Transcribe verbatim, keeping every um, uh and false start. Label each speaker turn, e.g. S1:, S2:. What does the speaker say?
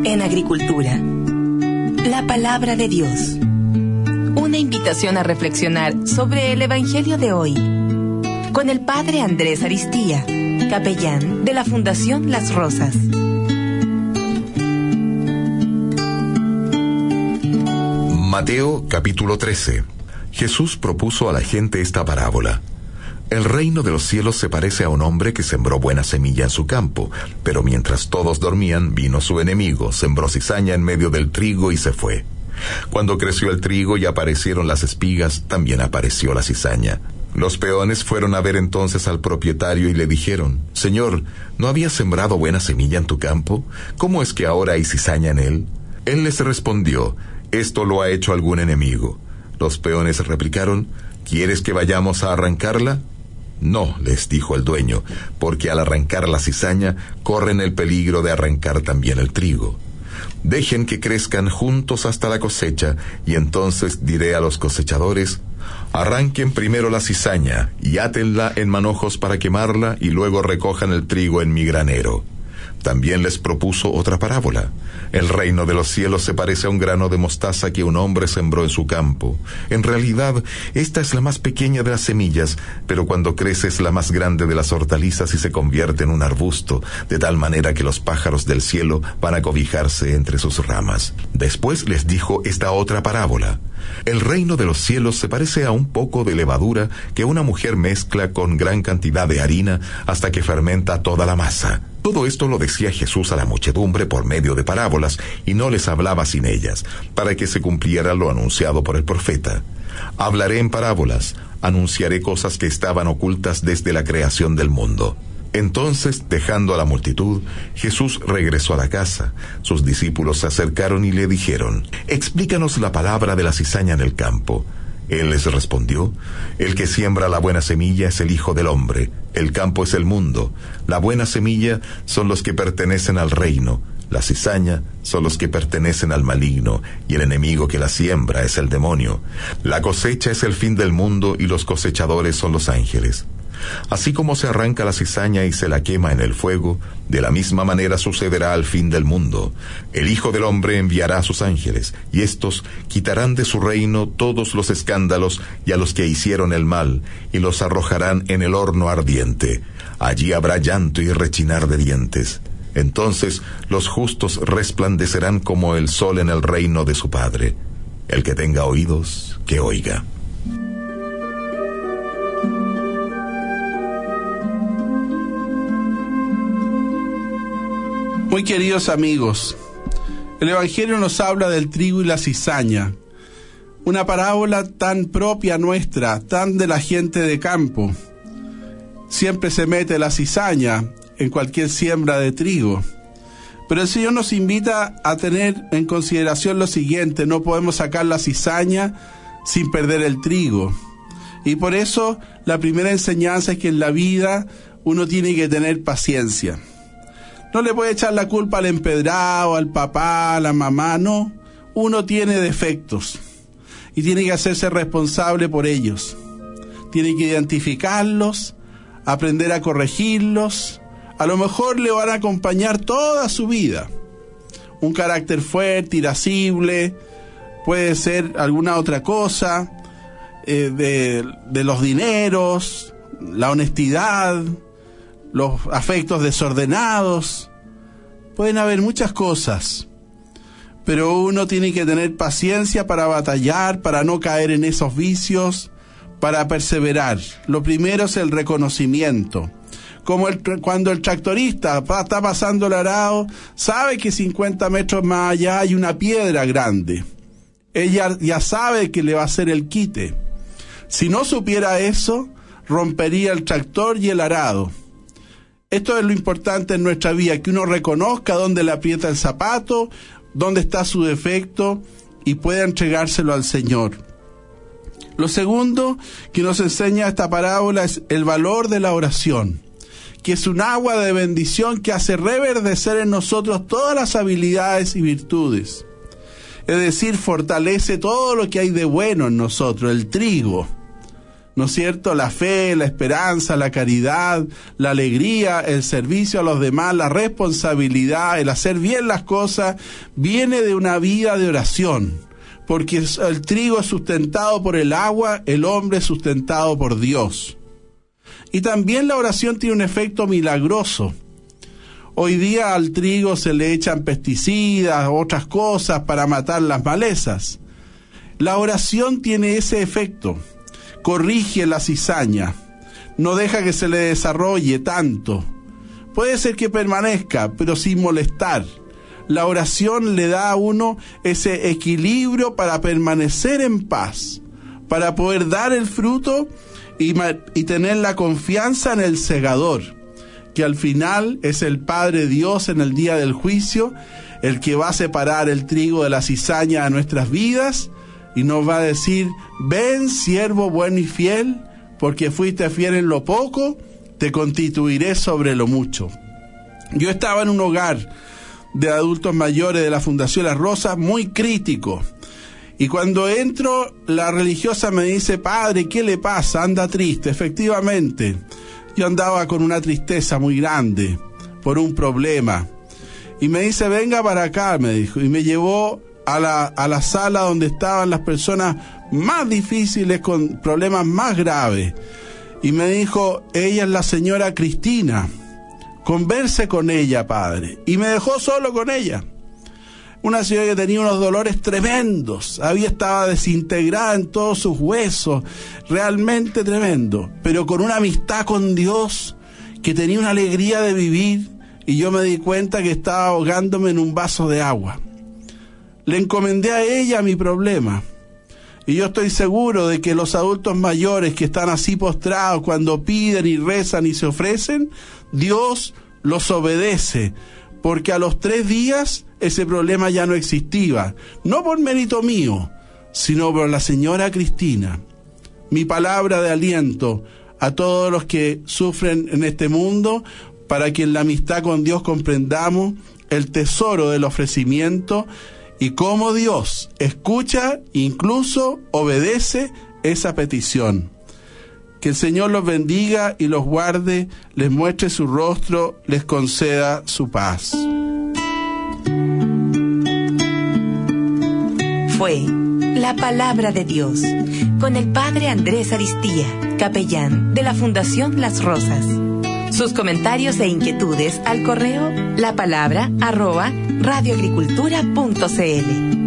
S1: en agricultura. La palabra de Dios. Una invitación a reflexionar sobre el Evangelio de hoy, con el Padre Andrés Aristía, capellán de la Fundación Las Rosas.
S2: Mateo capítulo trece. Jesús propuso a la gente esta parábola. El reino de los cielos se parece a un hombre que sembró buena semilla en su campo, pero mientras todos dormían, vino su enemigo, sembró cizaña en medio del trigo y se fue. Cuando creció el trigo y aparecieron las espigas, también apareció la cizaña. Los peones fueron a ver entonces al propietario y le dijeron: Señor, ¿no habías sembrado buena semilla en tu campo? ¿Cómo es que ahora hay cizaña en él? Él les respondió: Esto lo ha hecho algún enemigo. Los peones replicaron: ¿Quieres que vayamos a arrancarla? No, les dijo el dueño, porque al arrancar la cizaña, corren el peligro de arrancar también el trigo. Dejen que crezcan juntos hasta la cosecha, y entonces diré a los cosechadores: arranquen primero la cizaña, y átenla en manojos para quemarla, y luego recojan el trigo en mi granero. También les propuso otra parábola. El reino de los cielos se parece a un grano de mostaza que un hombre sembró en su campo. En realidad, esta es la más pequeña de las semillas, pero cuando crece es la más grande de las hortalizas y se convierte en un arbusto, de tal manera que los pájaros del cielo van a cobijarse entre sus ramas. Después les dijo esta otra parábola. El reino de los cielos se parece a un poco de levadura que una mujer mezcla con gran cantidad de harina hasta que fermenta toda la masa. Todo esto lo decía Jesús a la muchedumbre por medio de parábolas, y no les hablaba sin ellas, para que se cumpliera lo anunciado por el profeta. Hablaré en parábolas, anunciaré cosas que estaban ocultas desde la creación del mundo. Entonces, dejando a la multitud, Jesús regresó a la casa. Sus discípulos se acercaron y le dijeron: Explícanos la palabra de la cizaña en el campo. Él les respondió: El que siembra la buena semilla es el Hijo del Hombre. El campo es el mundo. La buena semilla son los que pertenecen al reino. La cizaña son los que pertenecen al maligno, y el enemigo que la siembra es el demonio. La cosecha es el fin del mundo, y los cosechadores son los ángeles. Así como se arranca la cizaña y se la quema en el fuego, de la misma manera sucederá al fin del mundo. El Hijo del Hombre enviará a sus ángeles, y éstos quitarán de su reino todos los escándalos y a los que hicieron el mal, y los arrojarán en el horno ardiente. Allí habrá llanto y rechinar de dientes. Entonces los justos resplandecerán como el sol en el reino de su Padre. El que tenga oídos, que oiga.
S3: Muy queridos amigos, el Evangelio nos habla del trigo y la cizaña, una parábola tan propia nuestra, tan de la gente de campo. Siempre se mete la cizaña en cualquier siembra de trigo, pero el Señor nos invita a tener en consideración lo siguiente: no podemos sacar la cizaña sin perder el trigo. Y por eso la primera enseñanza es que en la vida uno tiene que tener paciencia. No le puede echar la culpa al empedrado, al papá, a la mamá, no. Uno tiene defectos y tiene que hacerse responsable por ellos. Tiene que identificarlos, aprender a corregirlos. A lo mejor le van a acompañar toda su vida. Un carácter fuerte, irascible, puede ser alguna otra cosa, eh, de, de los dineros, la honestidad, los afectos desordenados. Pueden haber muchas cosas, pero uno tiene que tener paciencia para batallar, para no caer en esos vicios, para perseverar. Lo primero es el reconocimiento. Como el, cuando el tractorista está pasando el arado, sabe que cincuenta metros más allá hay una piedra grande. Ella ya sabe que le va a hacer el quite. Si no supiera eso, rompería el tractor y el arado. Esto es lo importante en nuestra vida, que uno reconozca dónde le aprieta el zapato, dónde está su defecto y pueda entregárselo al Señor. Lo segundo que nos enseña esta parábola es el valor de la oración, que es un agua de bendición que hace reverdecer en nosotros todas las habilidades y virtudes. Es decir, fortalece todo lo que hay de bueno en nosotros, el trigo. ¿no es cierto? La fe, la esperanza, la caridad, la alegría, el servicio a los demás, la responsabilidad, el hacer bien las cosas, viene de una vida de oración. Porque el trigo es sustentado por el agua, el hombre es sustentado por Dios. Y también la oración tiene un efecto milagroso. Hoy día al trigo se le echan pesticidas, otras cosas para matar las malezas. La oración tiene ese efecto. Corrige la cizaña. No deja que se le desarrolle tanto. Puede ser que permanezca, pero sin molestar. La oración le da a uno ese equilibrio para permanecer en paz, para poder dar el fruto y, y tener la confianza en el segador, que al final es el Padre Dios en el día del juicio, el que va a separar el trigo de la cizaña a nuestras vidas y nos va a decir: ven, siervo bueno y fiel, porque fuiste fiel en lo poco, te constituiré sobre lo mucho. Yo estaba en un hogar de adultos mayores de la Fundación Las Rosas, muy crítico. Y cuando entro, la religiosa me dice: padre, ¿qué le pasa? Anda triste. Efectivamente, yo andaba con una tristeza muy grande por un problema. Y me dice: venga para acá, me dijo. Y me llevó a la, a la sala donde estaban las personas más difíciles, con problemas más graves. Y me dijo: ella es la señora Cristina. Converse con ella, padre. Y me dejó solo con ella. Una señora que tenía unos dolores tremendos, había estado desintegrada en todos sus huesos, realmente tremendo, pero con una amistad con Dios, que tenía una alegría de vivir, y yo me di cuenta que estaba ahogándome en un vaso de agua. Le encomendé a ella mi problema, y yo estoy seguro de que los adultos mayores que están así postrados, cuando piden y rezan y se ofrecen, Dios los obedece, porque a los tres días ese problema ya no existía, no por mérito mío, sino por la señora Cristina. Mi palabra de aliento a todos los que sufren en este mundo, para que en la amistad con Dios comprendamos el tesoro del ofrecimiento y cómo Dios escucha, incluso obedece esa petición. Que el Señor los bendiga y los guarde, les muestre su rostro, les conceda su paz.
S1: Fue la palabra de Dios con el Padre Andrés Aristía, capellán de la Fundación Las Rosas. Sus comentarios e inquietudes al correo la palabra arroba radioagricultura punto cl.